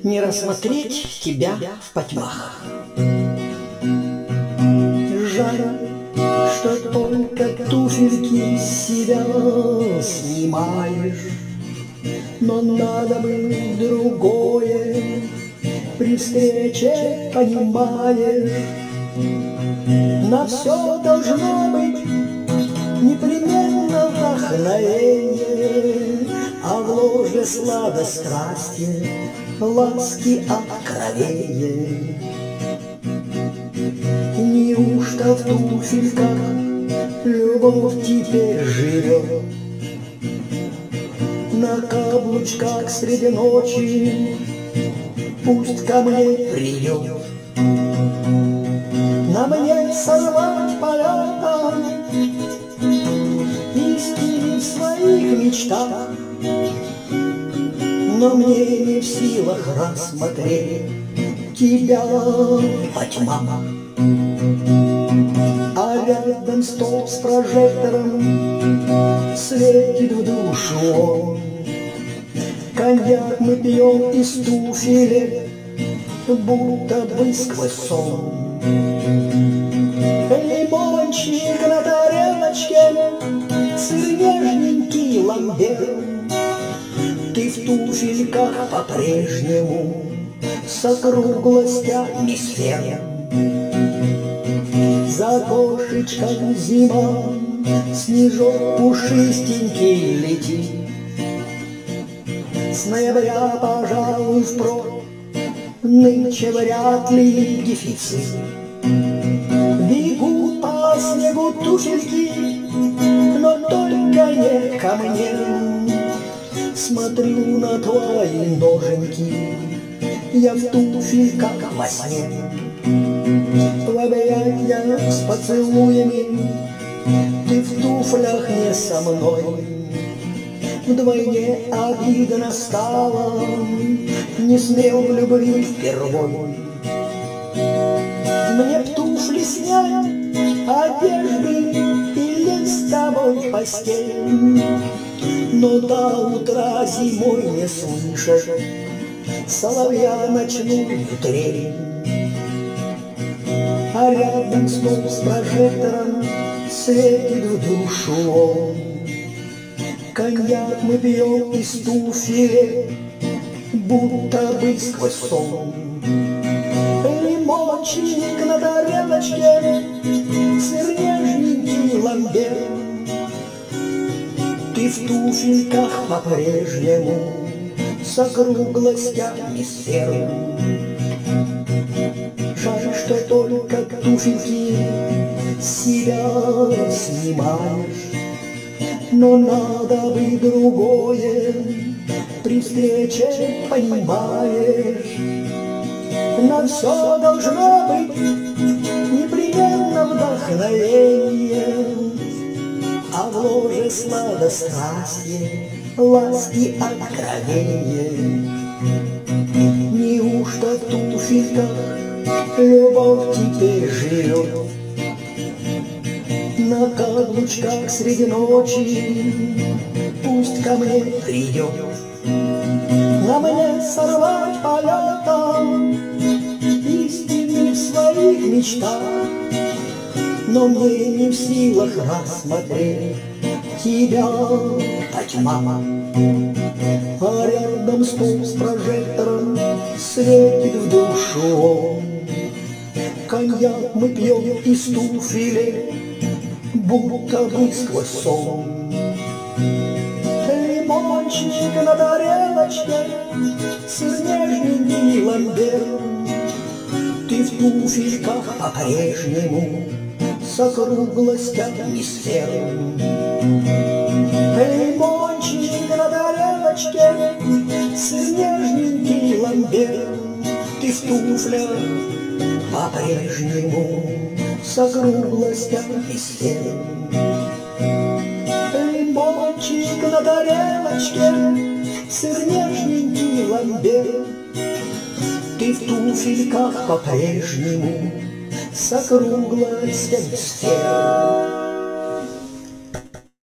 не рассмотреть тебя в потьмах. Жаль, что только туфельки с себя снимаешь, но надо бы другое при встрече, понимаешь. На все должно быть непременно вдохновение, а в ложе сладострастие, ласки откровения. Неужто в туфельках любовь теперь живет? На каблучках среди ночи пусть ко мне придет. На мне сорвать полета истины в своих мечтах, но мне не в силах рассмотреть тебя по тьмам. А рядом стол с прожектором светит в душу он. Коньяк мы пьем из туфелек, будто бы сквозь сон. Лимончик на тарелочке, сыр нежненький ламбер. Ты в туфельках по-прежнему с округлостями сфер. За окошечком зима, снежок пушистенький летит. С ноября, пожалуй, впрок нынче вряд ли дефицит. Бегут по снегу туфельки, но только не ко мне. Смотрю на твои ноженьки, я в туфельках во сне. В объятиях с поцелуями, ты в туфлях не со мной. Вдвойне обидно стало, не смел в любви впервой. Мне б туфли снять, одежды и лечь с тобой в постель, но до утра зимой не слышишь соловья ночную трель. А рядом стол с прожектором светит в душу он. Коньяк мы пьем из туфелек, будто бы сквозь сон. Лимончик на тарелочке, сыр нежненький ламбер. Ты в туфельках по-прежнему с округлостями сфер. Жаль, что только туфельки с себя снимаешь, но надо бы другое при встрече, понимаешь. На все должно быть непременно вдохновение, а в ложе сладострастие, ласки откровения. Неужто в туфельках любовь теперь живет? На каблучках среди ночи пусть ко мне придет. На мне сорвать полетом истины в своих мечтах, но мне не в силах рассмотреть тебя по тьмам. А рядом стол с прожектором светит в душу он. Коньяк мы пьем из туфелек, будто бы сквозь сон. Лимончик на тарелочке, сыр нежненький ламбер. Ты в туфельках по-прежнему с округлостями сфер. Лимончик на тарелочке, сыр нежненький ламбер. Ты в туфлях по-прежнему с округлостями сфер. Лимончик на тарелочке, сыр нежненький ламбер. Ты в туфельках по-прежнему с округлостями сфер.